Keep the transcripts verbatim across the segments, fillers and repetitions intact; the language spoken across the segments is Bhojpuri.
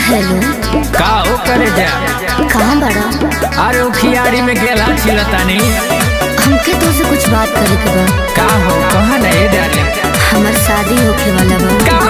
हेलो का हो करे जा कहाँ बड़ा? अरे वो खियाड़ी में गेला छिलतानी हमके तो से कुछ बात करे के बा। का हो कहाँ ना ये डाले हमार शादी होके वाला बा। का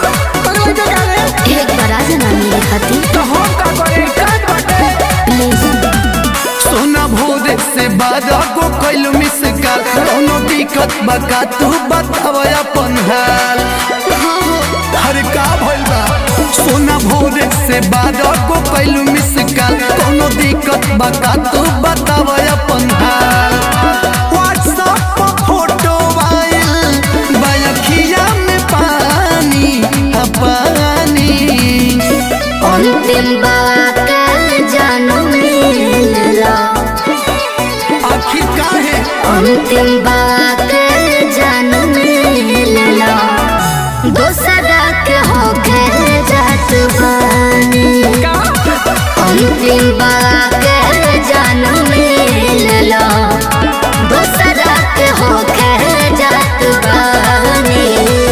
एक बार आ जाना मेरे खातिर तो हम का करे काज बाटे प्लीज। सोना भोरे से बारह गो कैलू मिस काल कोनो दिक्कत बका तू बताव अपन हाल। हर का भइल बा सोना भोरे से बारह गो कैलू मिस काल कोनो दिक्कत बका तू बताव अपन हाल। व्हाट्सएप पर फोटो आइल बयखिया में पानी पानी अंतिम बात जानू मिलला आखिर काहे अंतिम बात जानू मिलला दोसरा के होके जात बानी। अंतिम बात जानू मिलला दोसरा के होके जात बानी।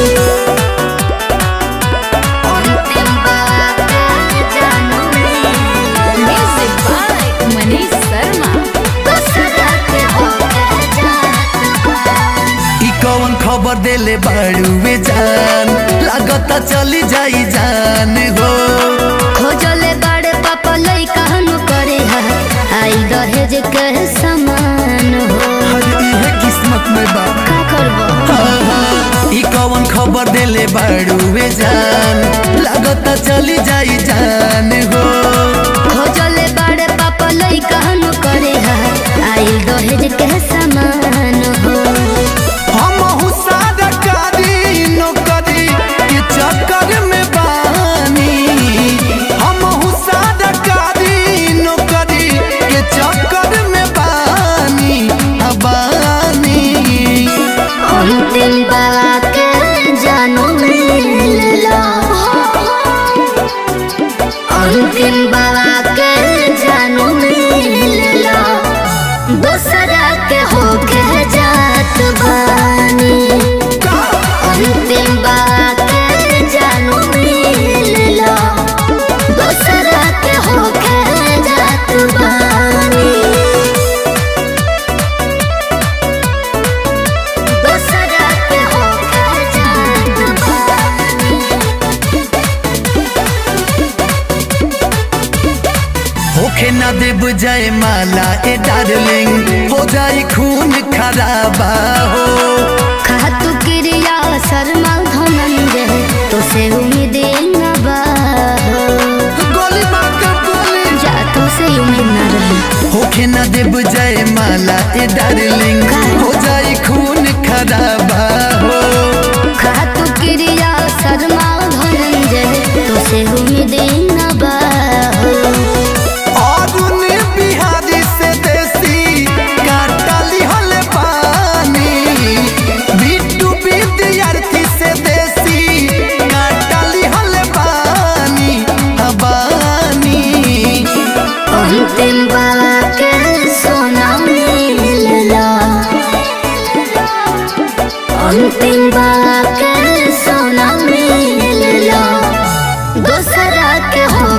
अंतिम बात जानू म्यूजिक बाय मनीष शर्मा दोसरा के होके जात बानी। ई कौन खबर देले बाड़ुए जान लागता चली जाई जान हो। खोजले बड़े पापा लई कहनु करे हा आई दहेज के समान हो। हर इहे किस्मत में बा का करबो ई कौन खबर देले बाड़ुए जान लागता चली जाई जान हो। खोजले बड़े पापा लई कहनु करे हा आई दहेज के समान हो। हम सारा कारी नौकरी के चक्कर में बानी। हम सारा कारी नौकरी के चक्कर में बानी बानी। अंतिम बात जानू मिलला अंतिम बात जानू मिलला दोसरा के होके जात बानी। अंतिम बात जानू मिलला दोसरा के होके जात बानी। दोसरा के होके जात बानी। होखे ना देव जय माला ए डार्लिंग हो जाई खून खराबा हो। खातु क्रिया शर्मा धनंजय तो से उम्मीद न बा हो। गोली मार के गोली जा तो से उम्मीद न रही। होखे ना देव जय माला ए डार्लिंग हो जाई खून खराबा हो। खातु क्रिया शर्मा धनंजय तो से उम्मीद न बा हो। अरुण बिहारी से देसी काटली हल पानी। बिट्टू विद्यार्थी से देसी काटली हल पानी बानी। अंतिम बात सोना मिलला अंतिम बात सोना मिलला दोसरा के हो